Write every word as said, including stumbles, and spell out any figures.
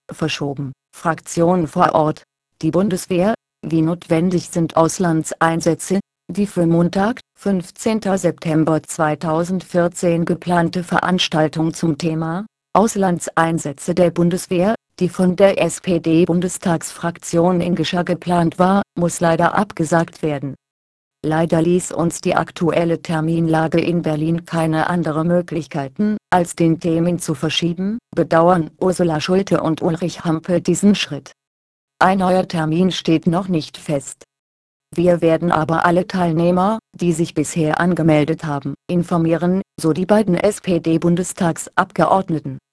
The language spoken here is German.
verschoben. Fraktion vor Ort: Die Bundeswehr. Wie notwendig sind Auslandseinsätze? Die für Montag, fünfzehnten September zweitausendvierzehn geplante Veranstaltung zum Thema Auslandseinsätze der Bundeswehr, die von der S P D-Bundestagsfraktion in Gescher geplant war, muss leider abgesagt werden. Leider ließ uns die aktuelle Terminlage in Berlin keine andere Möglichkeiten, als den Termin zu verschieben, bedauern Ursula Schulte und Ulrich Hampel diesen Schritt. Ein neuer Termin steht noch nicht fest. Wir werden aber alle Teilnehmer, die sich bisher angemeldet haben, informieren, so die beiden S P D-Bundestagsabgeordneten.